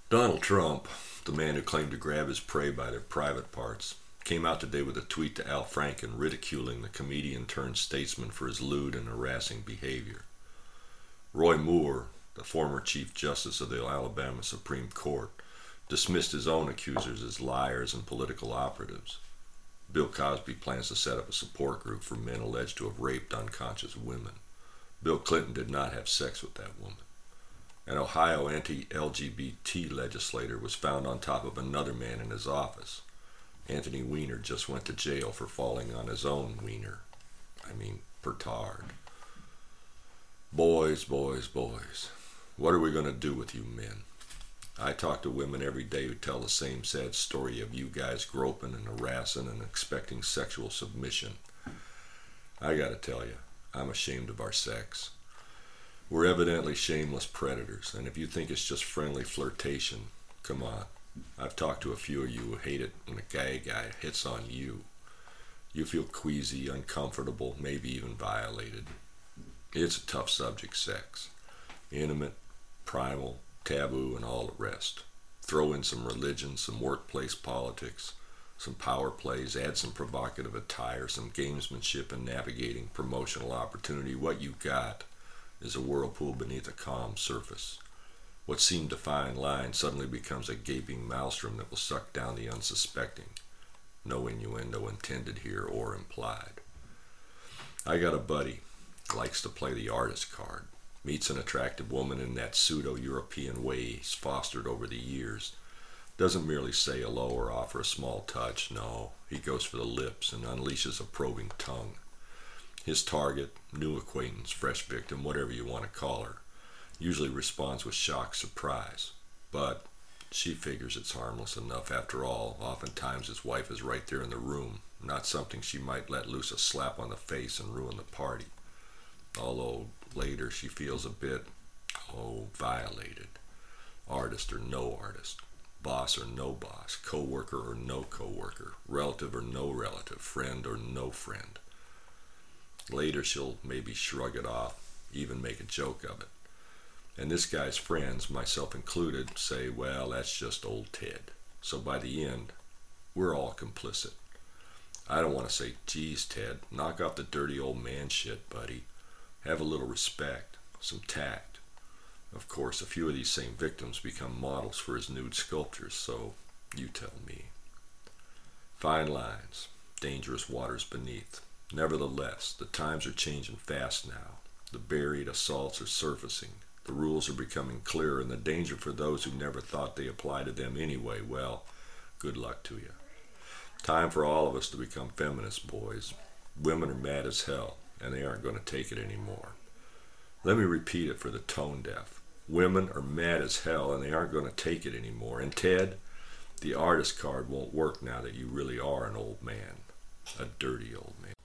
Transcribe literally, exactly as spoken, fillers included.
Donald Trump, the man who claimed to grab his prey by their private parts, came out today with a tweet to Al Franken ridiculing the comedian turned statesman for his lewd and harassing behavior. Roy Moore, the former Chief Justice of the Alabama Supreme Court, dismissed his own accusers as liars and political operatives. Bill Cosby plans to set up a support group for men alleged to have raped unconscious women. Bill Clinton did not have sex with that woman. An Ohio anti-L G B T legislator was found on top of another man in his office. Anthony Weiner just went to jail for falling on his own wiener. I mean, petard. Boys, boys, boys. What are we going to do with you men? I talk to women every day who tell the same sad story of you guys groping and harassing and expecting sexual submission. I gotta tell you, I'm ashamed of our sex. We're evidently shameless predators, and if you think it's just friendly flirtation, come on. I've talked to a few of you who hate it when a gay guy hits on you. You feel queasy, uncomfortable, maybe even violated. It's a tough subject, sex. Intimate, primal, taboo, and all the rest. Throw in some religion, some workplace politics, some power plays, add some provocative attire, some gamesmanship and navigating promotional opportunity. What you got is a whirlpool beneath a calm surface. What seemed a fine line suddenly becomes a gaping maelstrom that will suck down the unsuspecting. No innuendo intended here or implied. I got a buddy, likes to play the artist card. Meets an attractive woman in that pseudo-European way he's fostered over the years. Doesn't merely say hello or offer a small touch. No, he goes for the lips and unleashes a probing tongue. His target, new acquaintance, fresh victim, whatever you want to call her, usually responds with shocked surprise. But she figures it's harmless enough. After all, oftentimes his wife is right there in the room, not something she might let loose a slap on the face and ruin the party. Although later she feels a bit, oh, violated. Artist or no artist, boss or no boss, co-worker or no co-worker, relative or no relative, friend or no friend. Later she'll maybe shrug it off, even make a joke of it. And this guy's friends, myself included, say, well, that's just old Ted. So by the end, we're all complicit. I don't want to say, geez, Ted, knock off the dirty old man shit, buddy. Have a little respect, some tact. Of course, a few of these same victims become models for his nude sculptures, so you tell me. Fine lines, dangerous waters beneath. Nevertheless, the times are changing fast now. The buried assaults are surfacing. The rules are becoming clearer, and the danger for those who never thought they apply to them anyway, well, good luck to you. Time for all of us to become feminists, boys. Women are mad as hell, and they aren't going to take it anymore. Let me repeat it for the tone deaf. Women are mad as hell, and they aren't going to take it anymore. And Ted, the artist card won't work now that you really are an old man. A dirty old man.